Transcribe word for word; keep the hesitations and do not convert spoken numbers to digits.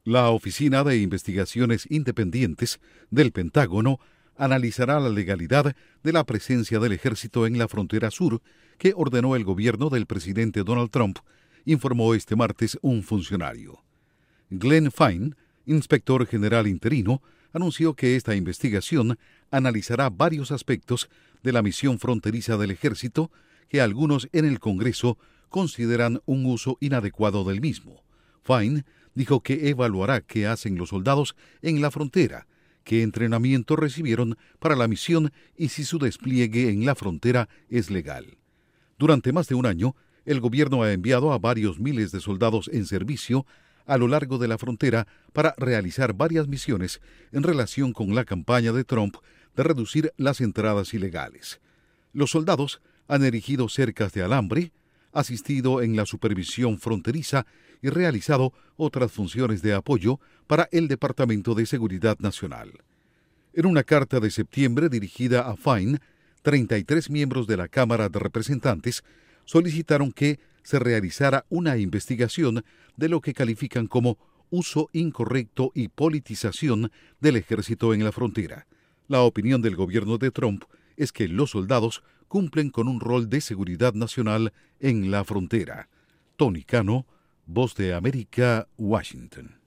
La Oficina de Investigaciones Independientes del Pentágono analizará la legalidad de la presencia del ejército en la frontera sur que ordenó el gobierno del presidente Donald Trump, informó este martes un funcionario. Glenn Fine, inspector general interino, anunció que esta investigación analizará varios aspectos de la misión fronteriza del ejército que algunos en el Congreso consideran un uso inadecuado del mismo. Fine dijo que evaluará qué hacen los soldados en la frontera, qué entrenamiento recibieron para la misión y si su despliegue en la frontera es legal. Durante más de un año, el gobierno ha enviado a varios miles de soldados en servicio a lo largo de la frontera para realizar varias misiones en relación con la campaña de Trump de reducir las entradas ilegales. Los soldados han erigido cercas de alambre, asistido en la supervisión fronteriza y realizado otras funciones de apoyo para el Departamento de Seguridad Nacional. En una carta de septiembre dirigida a Fine, treinta y tres miembros de la Cámara de Representantes solicitaron que se realizara una investigación de lo que califican como uso incorrecto y politización del ejército en la frontera. La opinión del gobierno de Trump es que los soldados cumplen con un rol de seguridad nacional en la frontera. Tony Cano, Voz de América, Washington.